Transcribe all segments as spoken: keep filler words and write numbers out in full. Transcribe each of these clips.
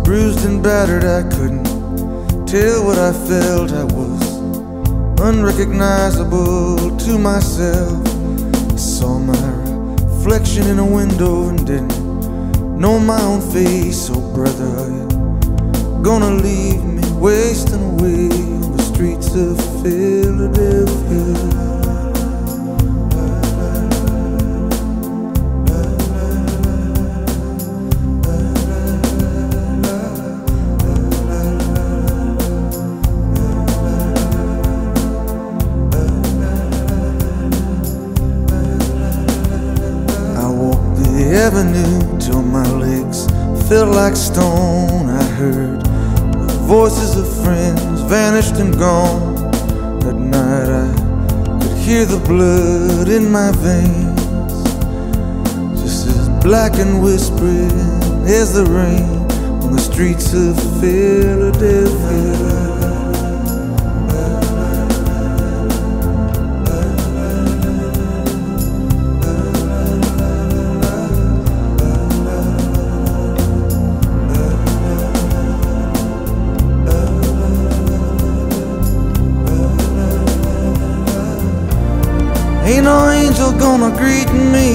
bruised and battered, I couldn't tell what I felt. I was unrecognizable to myself. I saw my reflection in a window and didn't know my own face. Oh brother, are you gonna leave me wasting away on the streets of Philadelphia? Avenue till my legs felt like stone. I heard the voices of friends vanished and gone. That night I could hear the blood in my veins, just as black and whispering as the rain on the streets of Philadelphia. Ain't no angel gonna greet me.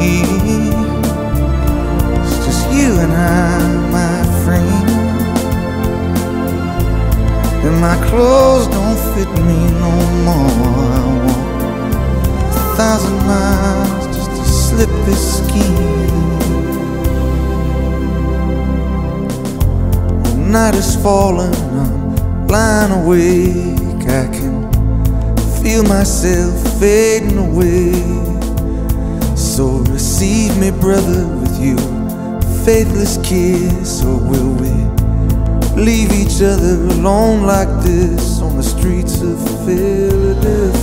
It's just you and I, my friend. And my clothes don't fit me no more. I walk a thousand miles just to slip this skin. The night is falling, I'm lying awake. I can feel myself fading away. So receive me, brother, with your faithless kiss. Or will we leave each other alone like this on the streets of Philadelphia?